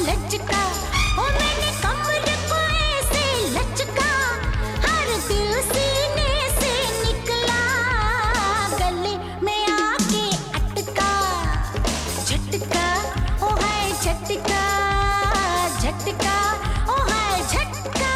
लचका, ओ मैंने कमर को ऐसे लचका, हर दिल सीने से निकला, गले में आके अटका, झटका ओ हाय झटका, झटका ओ हाय झटका।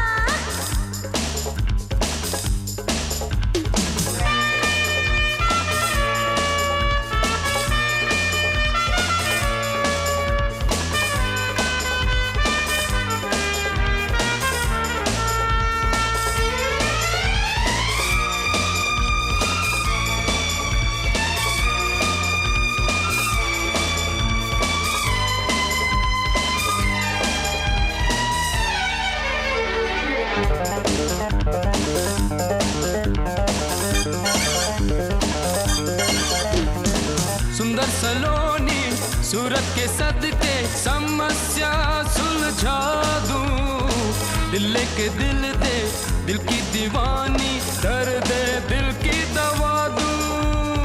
सुंदर सलोनी सूरत के सदके समस्या सुलझा दूं, दिल के दिल दे दिल की दीवानी, दर्द दिल की दवा दूं।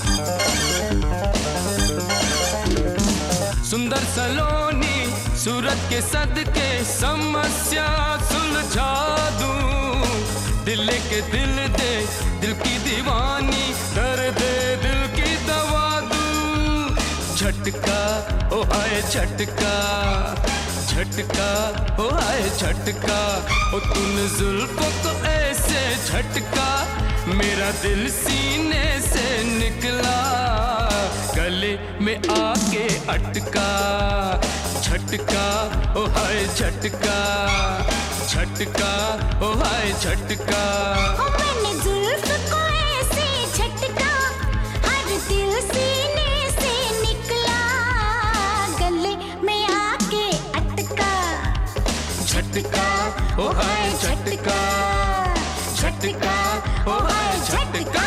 सुंदर सलोनी सूरत के सदके समस्या सुलझा दूं, दिल के दिल दे दिल की दीवानी, दर्द दिल की दवा दूं। झटका ओ हाय झटका, झटका ओ हाय झटका, ओ तूने जुल्फों को ऐसे झटका, मेरा दिल सीने से निकला, गले में आके अटका, झटका ओ हाय झटका, झटका ओ हाय झटका। ओ मैंने जुल्फ को ऐसे झटका, हर दिल सीने से निकला, गले में आके अटका, झटका ओ हाय झटका, झटका ओ हाय झटका।